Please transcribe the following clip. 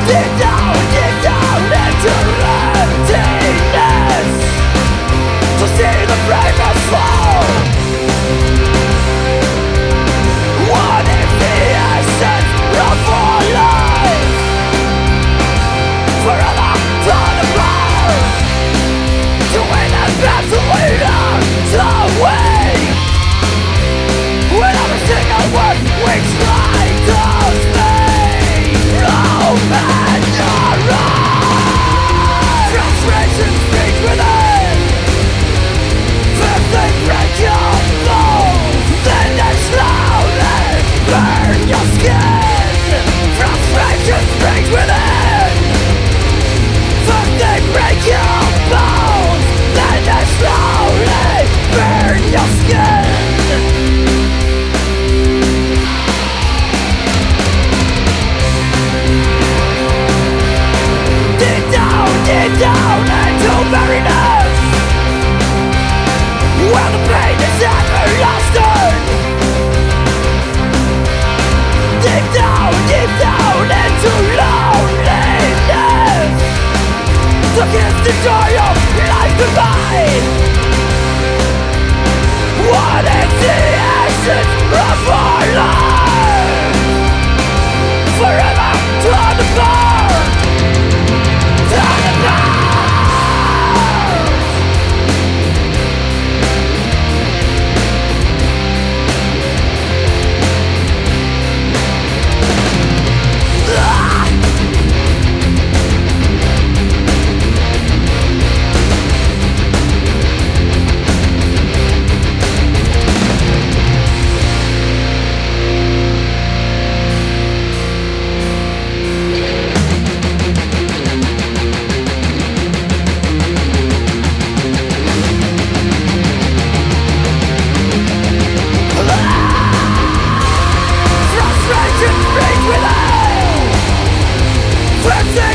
deep down into emptiness, to see the bravest fall. What is the essence of our life? Forever torn apart, to win and battle lead us away. With every single word we try to speak, open your eyes. Frustration speaks within, first they break your bones, then they slowly burn your skin. Frustration speaks within, first they break your bones, then they slowly burn your skin. Deep down into weariness, where the pain is everlasting. Deep down into loneliness, to kiss the joy of life goodbye. What is the essence of our life? Forever torn apart, torn apart. Frustration brings within,